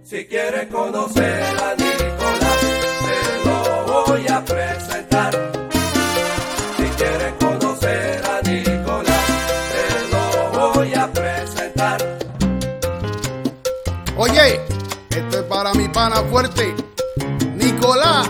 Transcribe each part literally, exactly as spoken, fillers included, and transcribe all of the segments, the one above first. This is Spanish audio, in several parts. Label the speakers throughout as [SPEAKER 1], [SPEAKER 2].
[SPEAKER 1] Si quiere conocer a Nicolás, se lo voy a presentar. Si quiere conocer a Nicolás, se lo voy a presentar.
[SPEAKER 2] Oye, esto es para mi pana fuerte, Nicolás.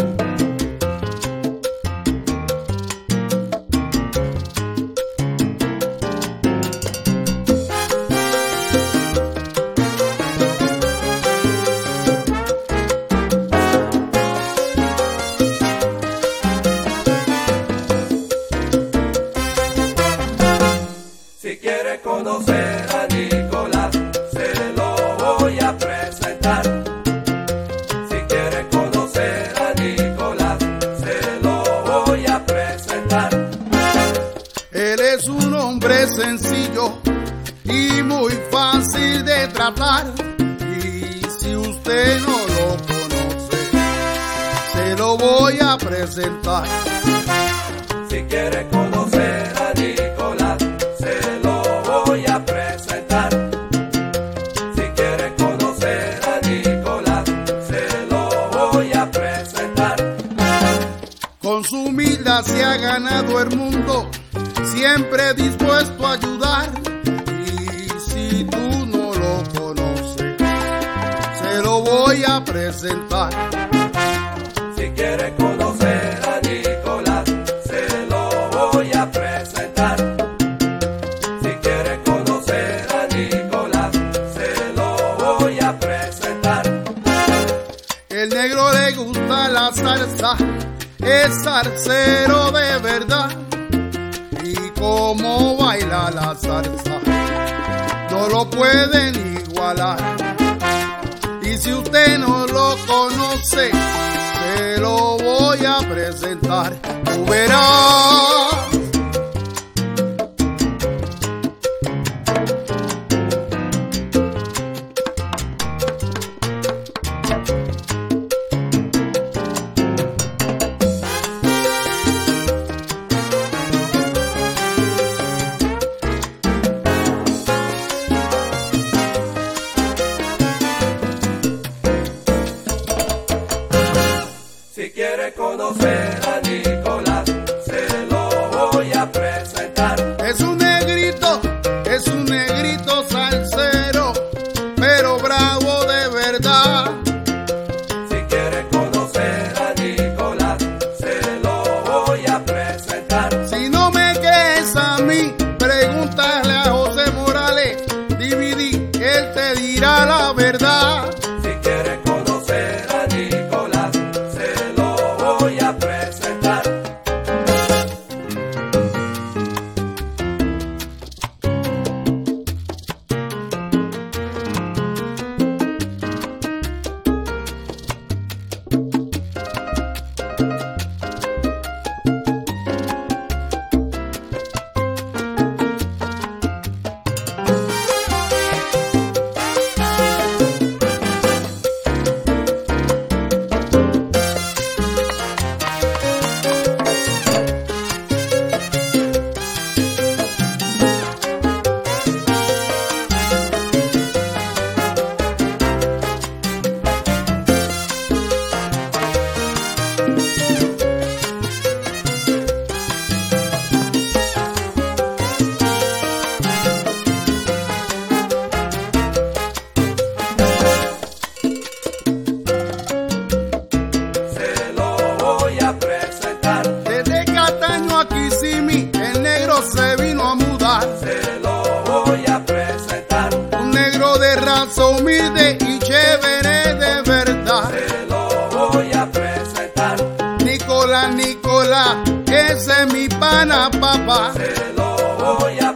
[SPEAKER 1] Si quiere conocer a Nicolás, se lo voy a presentar. Si quiere conocer a Nicolás, se lo voy a presentar.
[SPEAKER 2] Él es un hombre sencillo y muy fácil de tratar. Y si usted no lo conoce, se lo voy a presentar.
[SPEAKER 1] Si quiere conocer a Nicolás, se lo voy a presentar. Si quiere conocer a Nicolás, se lo voy a presentar.
[SPEAKER 2] Con su humildad se ha ganado el mundo, siempre dispuesto a ayudar. Y si tú no lo conoces, se lo voy a presentar.
[SPEAKER 1] Si quiere conocer a Nicolás, se lo voy a presentar. Si quiere conocer a Nicolás, se lo voy a presentar.
[SPEAKER 2] El negro le gusta la salsa, es salsero de verdad. Y como baila la salsa, no lo pueden igualar. Y si usted no lo conoce, se lo voy a presentar. Tú verás.
[SPEAKER 1] Si quiere conocer a Nicolás, se lo voy a presentar.
[SPEAKER 2] Es un negrito, es un negrito salsero, pero bravo de verdad.
[SPEAKER 1] Si quiere conocer a Nicolás, se lo voy a presentar.
[SPEAKER 2] Si no me crees a mí, pregúntale a José Morales, D V D, él te dirá la verdad.
[SPEAKER 1] Si quiere conocer a Nicolás, se lo voy a presentar. Se lo voy a presentar.
[SPEAKER 2] Desde Cataño a Kissimmee, el negro se vino a mudar.
[SPEAKER 1] Se lo voy a presentar.
[SPEAKER 2] Un negro de raza humilde y chévere de verdad.
[SPEAKER 1] Se lo voy a presentar.
[SPEAKER 2] Nicolás, Nicolás, ese es mi pana, papá.
[SPEAKER 1] Se lo voy a